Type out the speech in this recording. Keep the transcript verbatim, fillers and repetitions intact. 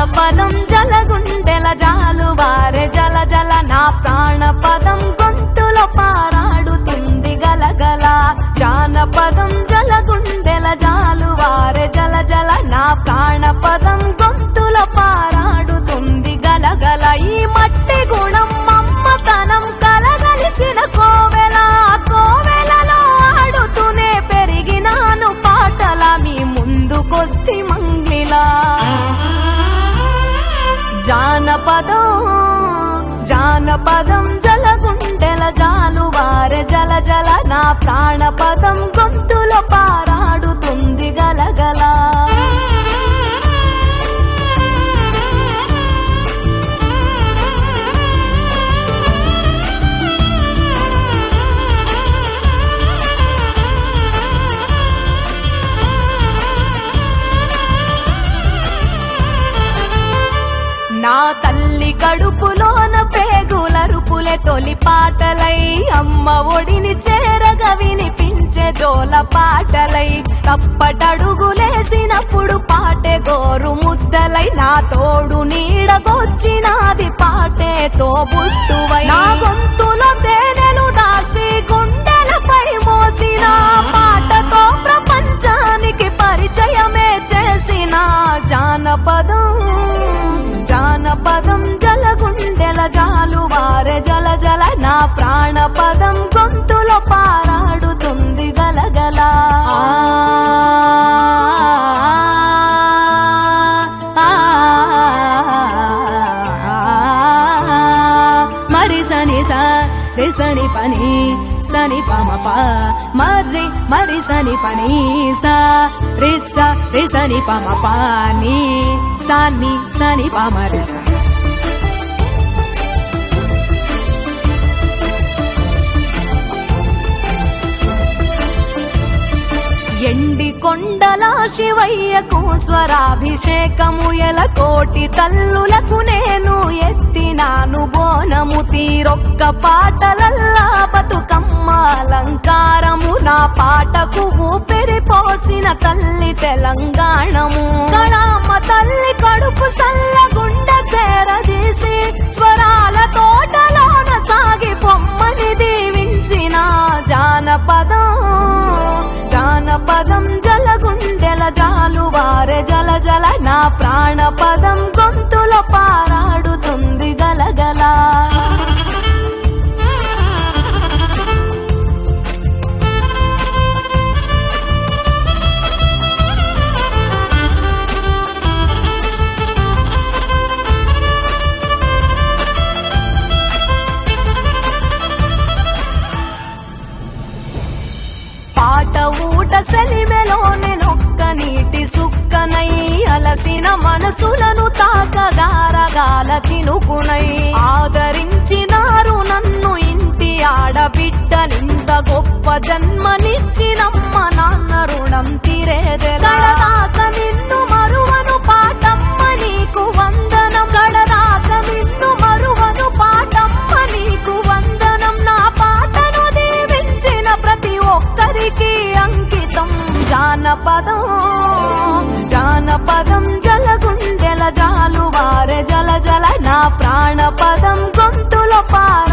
జానపదం జలగుండెల జాలువారె జల జల నా ప్రాణపదం గొంతులో పారాడుతుంది గలగల జానపదం జలగుండెల జాలువారె జల జల నా ప్రాణపదం గొంతులో పారాడుతుంది గలగల ఈ మట్టి గుణం మమ్మతనం కలగలిసిన కోవెల కోవెలలో ఆడుతూనే పెరిగినాను పాటల మీ ముందుకొస్తి మంగ్లిలా జానపదం జానపదం జలగుండెల జాలువారె జల జల నా ప్రాణపదం గొంతులో పారాడుతుంది గలగల నా తల్లి కడుపులోన పేగులరుపులే తొలి పాటలై అమ్మ ఒడిని చేరగా వినిపించే జోల పాటలై తప్పటడుగులేసినప్పుడు పాటే గోరు ముద్దలై నా తోడు నీడగొచ్చినాది పాటేతో బుట్టువై నా గొంతులో తేనెలు దాసి గుండెలపై మోసిన పాటతో ప్రపంచానికి పరిచయమే చేసిన జానపదం జానపదం జలగుండెల జాలువారె జల జల నా ప్రాణపదం గొంతులో పారాడుతుంది గలగల మరి సని స సని పని సని పమ ప మర్రి మరి సని పని స రిస రిసని పమ పాని సని సని పమ రిస ఎండి కొండల శివయ్యకు స్వరాభిషేకము ఎల కోటి తల్లులకు నేను ఎత్తినాను బోనము తీరొక్క పాటలల్లా బతుకమ్మ అలంకారము నా పాటకు ఊపిరి పోసిన తల్లి తెలంగాణము కళామ తల్లి కడుపు సల్ల గుండె చేరదీసి స్వరాల తోటలోన సాగి పొమ్మని దీవించిన జానపదం జానపదం జలగుండెల జాలువారె జల జల నా ప్రాణపదం గొంతులో పారాడుతుంది గలగల పాట ఊట సెలిమెలోనే నొక్క నీటి సుక్కనై అలసిన మనసులను తాకగారగాల చినుకునై ఆదరించినారు నన్ను ఇంటి ఆడబిడ్డలింత గొప్ప జన్మనిచ్చినమ్మ నాన్న రుణం తీరేదెలాక నిన్ను మరువను పాటమ్మ నీకు వందనం గడదాక నిన్ను మరువను పాటమ్మ నీకు వందనం నా పాటను దీవించిన ప్రతి ఒక్కరికి అంకితం జానపదం జానపదం జలగుండెల జాలువారె జల జల నా ప్రాణపదం గొంతులో పార